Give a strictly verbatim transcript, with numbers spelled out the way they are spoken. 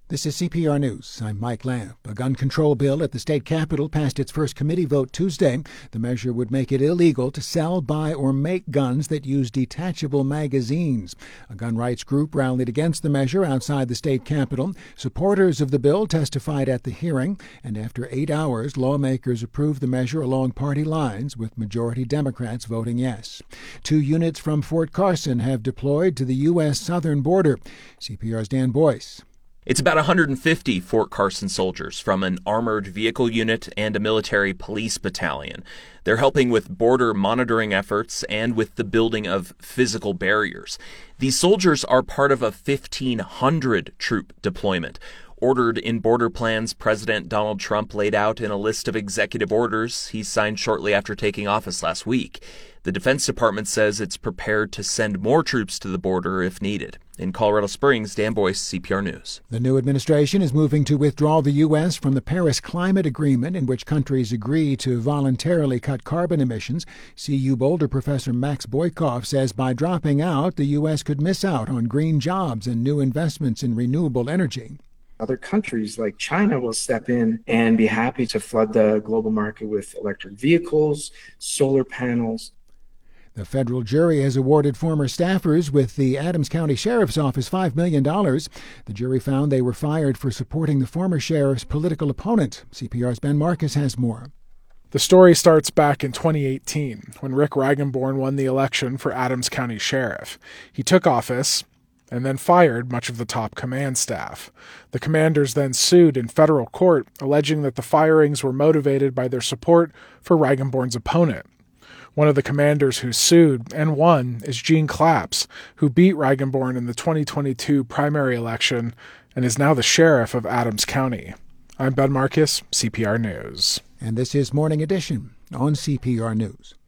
This is C P R News. I'm Mike Lamb. A gun control bill at the state capitol passed its first committee vote Tuesday. The measure would make it illegal to sell, buy, or make guns that use detachable magazines. A gun rights group rallied against the measure outside the state capitol. Supporters of the bill testified at the hearing, and after eight hours, lawmakers approved the measure along party lines, with majority Democrats voting yes. Two units from Fort Carson have deployed to the U S southern border. C P R's Dan Boyce. It's about one hundred fifty Fort Carson soldiers from an armored vehicle unit and a military police battalion. They're helping with border monitoring efforts and with the building of physical barriers. These soldiers are part of a fifteen hundred troop deployment, ordered in border plans President Donald Trump laid out in a list of executive orders he signed shortly after taking office last week. The Defense Department says it's prepared to send more troops to the border if needed. In Colorado Springs, Dan Boyce, C P R News. The new administration is moving to withdraw the U S from the Paris Climate Agreement, in which countries agree to voluntarily cut carbon emissions. C U Boulder professor Max Boykoff says by dropping out, the U S could miss out on green jobs and new investments in renewable energy. Other countries like China will step in and be happy to flood the global market with electric vehicles, solar panels. The federal jury has awarded former staffers with the Adams County Sheriff's Office five million dollars. The jury found they were fired for supporting the former sheriff's political opponent. C P R's Ben Marcus has more. The story starts back in twenty eighteen, when Rick Raggenborn won the election for Adams County Sheriff. He took office and then fired much of the top command staff. The commanders then sued in federal court, alleging that the firings were motivated by their support for Raggenborn's opponent. One of the commanders who sued and won is Gene Claps, who beat Raggenborn in the twenty twenty-two primary election and is now the sheriff of Adams County. I'm Ben Marcus, C P R News. And this is Morning Edition on C P R News.